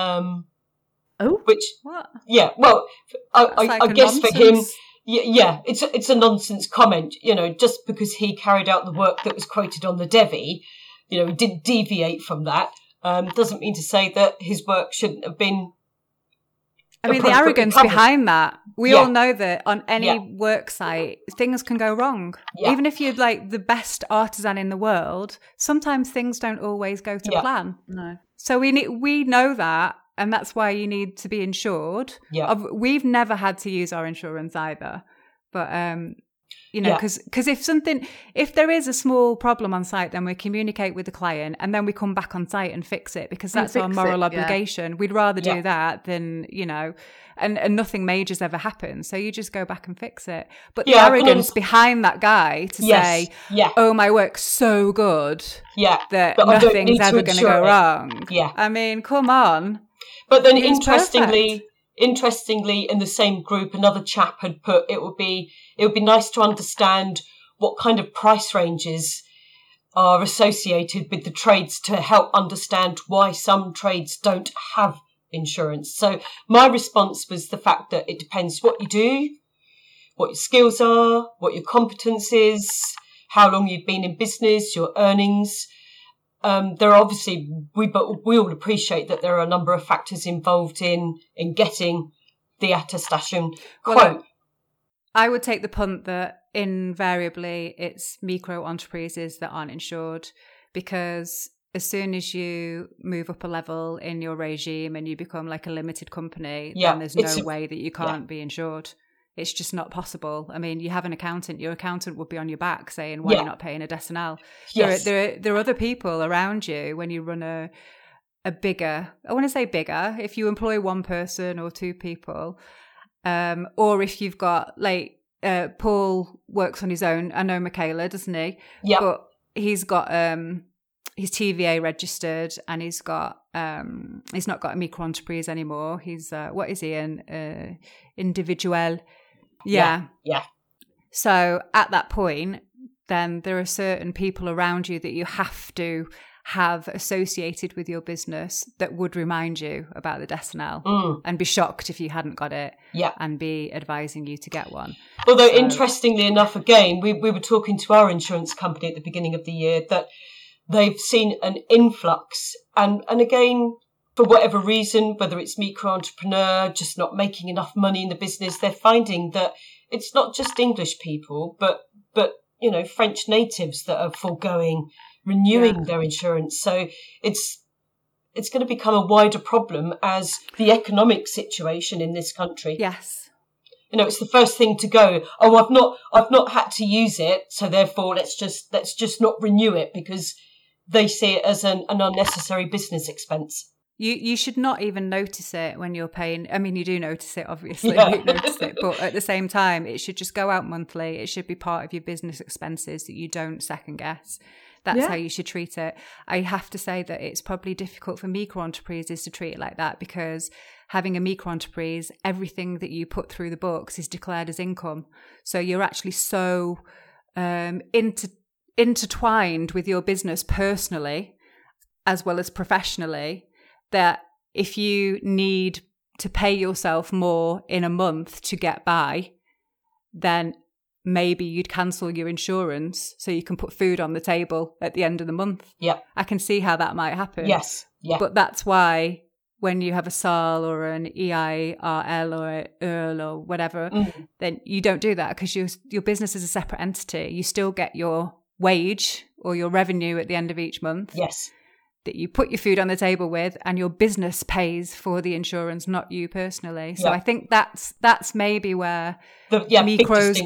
Which, what? Yeah, well, I guess nonsense. For him, yeah, it's a nonsense comment. Just because he carried out the work that was quoted on the DEVI, he didn't deviate from that. Doesn't mean to say that his work shouldn't have been. I mean, the arrogance behind that. We all know that on any work site, things can go wrong. Yeah. Even if you're like the best artisan in the world, sometimes things don't always go to plan. No. So we know that, and that's why you need to be insured. Yeah. We've never had to use our insurance either, but because if there is a small problem on site, then we communicate with the client and then we come back on site and fix it, because that's our moral obligation. Yeah. We'd rather do that than, and nothing major's ever happened. So you just go back and fix it. But the arrogance behind that guy to say, oh, my work's so good that nothing's ever going to go wrong. Yeah. I mean, come on. But then interestingly, in the same group, another chap had put, it would be nice to understand what kind of price ranges are associated with the trades to help understand why some trades don't have insurance. So my response was the fact that it depends what you do, what your skills are, what your competence is, how long you've been in business, your earnings. There are obviously, we all appreciate that there are a number of factors involved in getting the attestation quote. Well, I would take the punt that invariably it's micro entreprises that aren't insured, because as soon as you move up a level in your regime and you become like a limited company, then there's no way that you can't be insured. It's just not possible. I mean, you have an accountant. Your accountant would be on your back saying, why are you not paying a decennal? Yes. There are other people around you when you run a bigger, I want to say bigger, if you employ one person or two people, or if you've got like, Paul works on his own. I know Michaela, doesn't he? Yeah. But he's got his TVA registered, and he's not got a micro entreprise anymore. He's what is he in? Individual. Yeah. So at that point, then there are certain people around you that you have to have associated with your business that would remind you about the decennal and be shocked if you hadn't got it and be advising you to get one. Although interestingly enough, again, we were talking to our insurance company at the beginning of the year that they've seen an influx and again, for whatever reason, whether it's micro-entrepreneur, just not making enough money in the business, they're finding that it's not just English people, but you know, French natives that are renewing their insurance. So it's going to become a wider problem as the economic situation in this country. Yes. You know, it's the first thing to go, oh, I've not had to use it, so therefore let's just not renew it, because they see it as an unnecessary business expense. You should not even notice it when you're paying. I mean, you do notice it, obviously. Yeah. You notice it, but at the same time, it should just go out monthly. It should be part of your business expenses that you don't second guess. That's how you should treat it. I have to say that it's probably difficult for micro-entrepreneurs to treat it like that, because having a micro-entreprise, everything that you put through the books is declared as income. So you're actually so intertwined with your business personally as well as professionally, that if you need to pay yourself more in a month to get by, then maybe you'd cancel your insurance so you can put food on the table at the end of the month. Yeah. I can see how that might happen. Yes. Yeah. But that's why when you have a SAL or an EIRL or an EARL or whatever, then you don't do that, because your business is a separate entity. You still get your wage or your revenue at the end of each month. Yes. That you put your food on the table with, and your business pays for the insurance, not you personally. So I think that's maybe where micros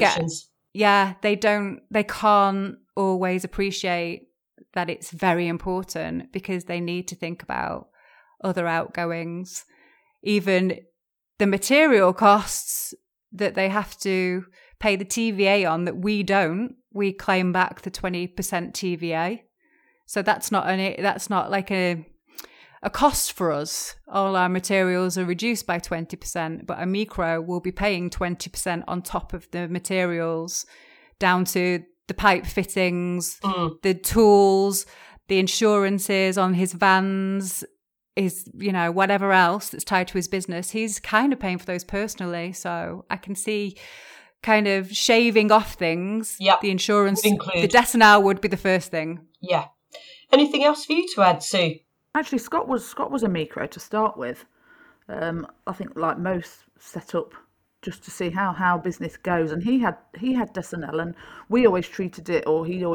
they can't always appreciate that it's very important, because they need to think about other outgoings, even the material costs that they have to pay the TVA on that we claim back the 20% TVA. So that's not like a cost for us. All our materials are reduced by 20%, but a micro will be paying 20% on top of the materials, down to the pipe fittings, the tools, the insurances on his vans, his, whatever else that's tied to his business. He's kind of paying for those personally. So I can see kind of shaving off things. Yep. The insurance, the decennal would be the first thing. Yeah. Anything else for you to add, Sue? Actually, Scott was a micro to start with. I think, like most, set up just to see how business goes, and he had decennal, and he always treated it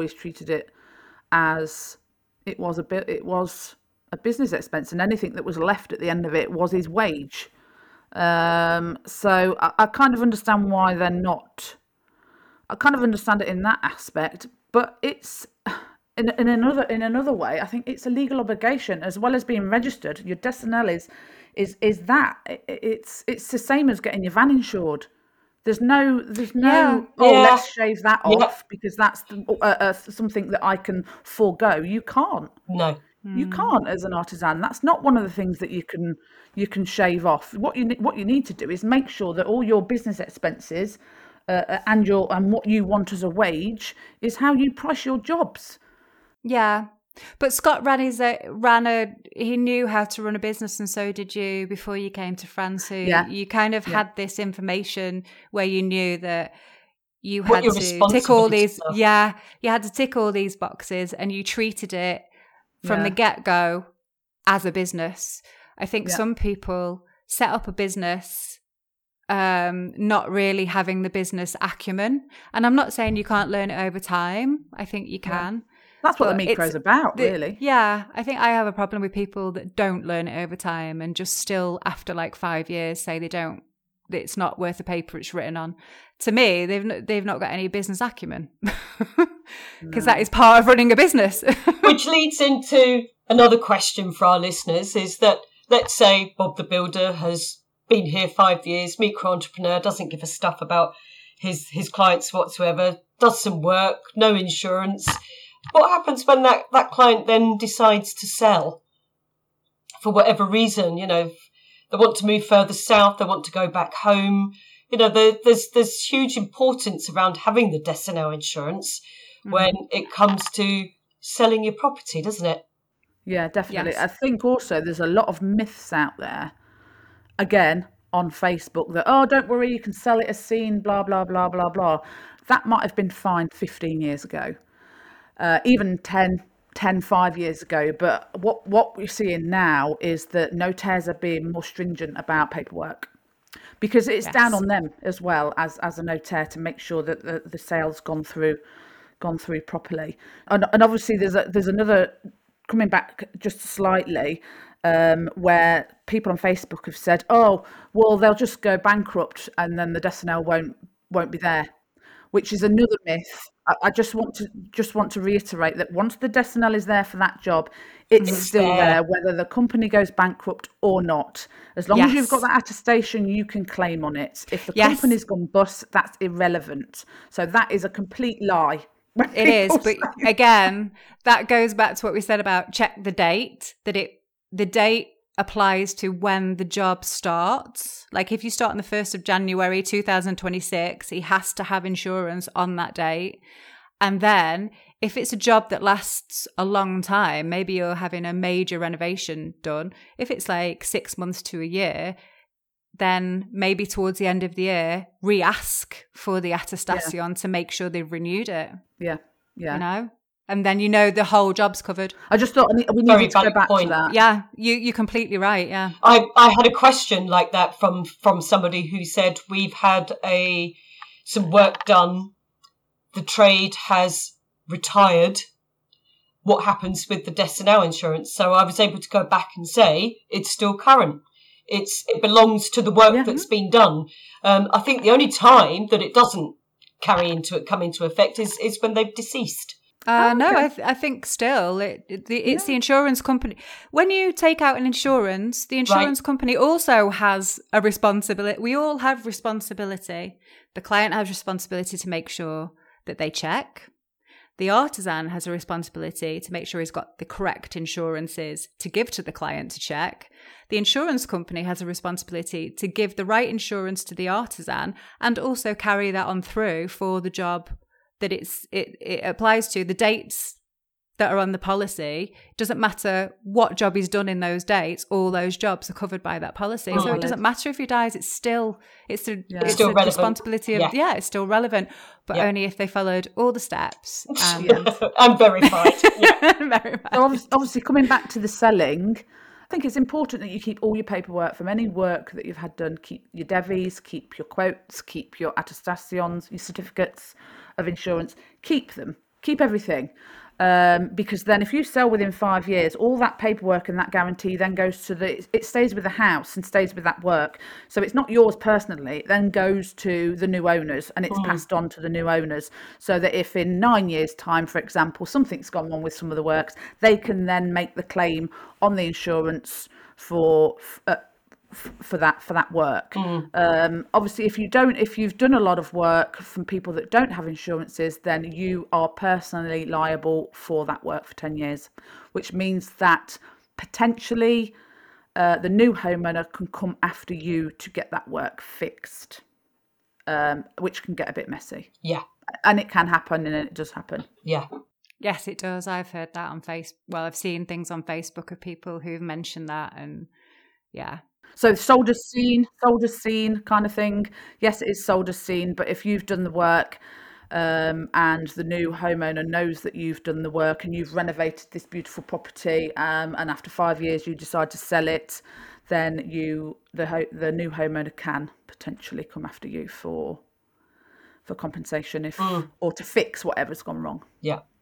as it was a business expense, and anything that was left at the end of it was his wage. So I kind of understand why they're not. I kind of understand it in that aspect, but it's. In another way, I think it's a legal obligation as well as being registered. Your decennal is that it's the same as getting your van insured. There's no let's shave that off because that's something that I can forego. You can't. No. You can't as an artisan. That's not one of the things that you can shave off. What you need to do is make sure that all your business expenses and what you want as a wage is how you price your jobs. Yeah, but Scott he knew how to run a business, and so did you before you came to France. So you kind of had this information where you knew that you had to tick all these. Yeah, you had to tick all these boxes, and you treated it from the get-go as a business. I think some people set up a business not really having the business acumen, and I'm not saying you can't learn it over time. I think you can. That's what But the micro's about, really. Yeah, I think I have a problem with people that don't learn it over time and just still, after like 5 years, say it's not worth the paper it's written on. To me, they've not got any business acumen, because that is part of running a business. Which leads into another question for our listeners: is that, let's say Bob the Builder has been here 5 years, micro entrepreneur, doesn't give a stuff about his clients whatsoever, does some work, no insurance. What happens when that client then decides to sell for whatever reason? You know, they want to move further south, they want to go back home. You know, there's huge importance around having the Decennial insurance when it comes to selling your property, doesn't it? Yeah, definitely. Yes. I think also there's a lot of myths out there, again, on Facebook that, oh, don't worry, you can sell it as seen, blah, blah, blah, blah, blah. That might have been fine 15 years ago, even 5 years ago. But what we're seeing now is that notaires are being more stringent about paperwork, because it's down on them as well as a notaire to make sure that the sale's gone through properly. And obviously there's another, coming back just slightly, where people on Facebook have said, oh, well, they'll just go bankrupt and then the Decennial won't be there, which is another myth. I just want to reiterate that once the Decennial is there for that job, it's still there, whether the company goes bankrupt or not. As long as you've got that attestation, you can claim on it. If the company's gone bust, that's irrelevant. So that is a complete lie. It is, but again, that goes back to what we said about check the date, that the date applies to when the job starts. Like if you start on the 1st of January 2026, he has to have insurance on that date. And then if it's a job that lasts a long time, maybe you're having a major renovation done. If it's like 6 months to a year, then maybe towards the end of the year, re-ask for the attestation to make sure they've renewed it. Yeah. You know? And then you know the whole job's covered. I just thought we needed to go back to that. Yeah, you're completely right, yeah. I had a question like that from somebody who said, we've had some work done, the trade has retired, what happens with the Decennial insurance? So I was able to go back and say, it's still current. It belongs to the work that's been done. I think the only time that it doesn't come into effect is when they've deceased. No, I think still it's the insurance company. When you take out an insurance, the insurance company also has a responsibility. We all have responsibility. The client has responsibility to make sure that they check. The artisan has a responsibility to make sure he's got the correct insurances to give to the client to check. The insurance company has a responsibility to give the right insurance to the artisan and also carry that on through for the job that it applies to. The dates that are on the policy, it doesn't matter what job is done in those dates, all those jobs are covered by that policy. So it doesn't matter if he dies, it's still still relevant. Responsibility of it's still relevant, but only if they followed all the steps and verified. So obviously coming back to the selling, I think it's important that you keep all your paperwork from any work that you've had done. Keep your devies, keep your quotes, keep your attestations, your certificates of insurance. Keep them. Keep everything. Because then if you sell within 5 years, all that paperwork and that guarantee then goes to it stays with the house and stays with that work. So it's not yours personally, it then goes to the new owners and it's passed on to the new owners. So that if in 9 years' time, for example, something's gone wrong with some of the works, they can then make the claim on the insurance for that work. Obviously, if you've done a lot of work from people that don't have insurances, then you are personally liable for that work for 10 years, which means that potentially the new homeowner can come after you to get that work fixed, which can get a bit messy. Yeah. And it can happen, and it does happen. Yeah. Yes, it does. I've heard that on Facebook. Well, I've seen things on Facebook of people who've mentioned that, and yeah. So sold as seen kind of thing. Yes, it is sold as seen, but if you've done the work and the new homeowner knows that you've done the work and you've renovated this beautiful property and after 5 years you decide to sell it, then the new homeowner can potentially come after you for compensation or to fix whatever's gone wrong. Yeah.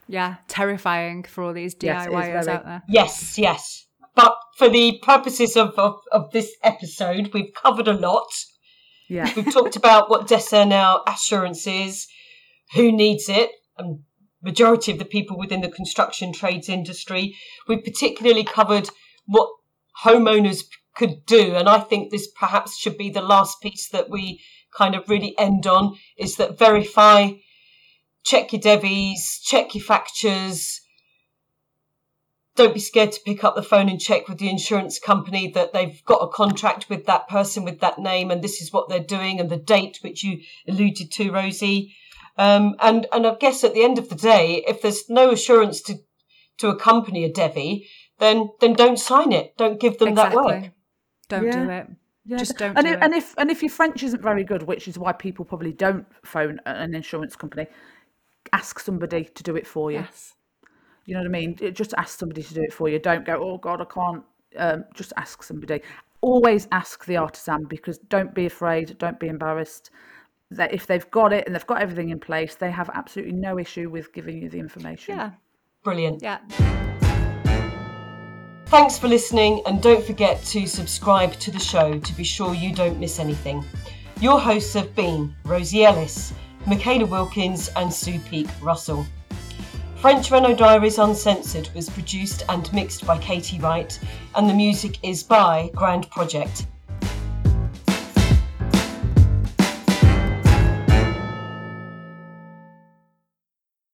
terrifying for all these Yes, it is DIYers very. out there. Yes. But for the purposes of this episode, we've covered a lot. Yeah. We've talked about what Desenel Assurance is, who needs it, and majority of the people within the construction trades industry. We've particularly covered what homeowners could do, and I think this perhaps should be the last piece that we kind of really end on, is that verify, check your devies, check your factures. Don't be scared to pick up the phone and check with the insurance company that they've got a contract with that person with that name, and this is what they're doing, and the date which you alluded to, Rosie. And I guess at the end of the day, if there's no assurance to accompany a Devi, then don't sign it. Don't give them that work. Don't do it. Yeah. Just don't and do if, it. And if your French isn't very good, which is why people probably don't phone an insurance company, ask somebody to do it for you. Yes. You know what I mean? Just ask somebody to do it for you. Don't go, oh God, I can't. Just ask somebody. Always ask the artisan, because don't be afraid. Don't be embarrassed. That if they've got it and they've got everything in place, they have absolutely no issue with giving you the information. Yeah. Brilliant. Yeah. Thanks for listening, and don't forget to subscribe to the show to be sure you don't miss anything. Your hosts have been Rosie Ellis, Michaela Wilkins and Sue Peake Russell. French Renault Diaries Uncensored was produced and mixed by Katie Wright, and the music is by Grand Project.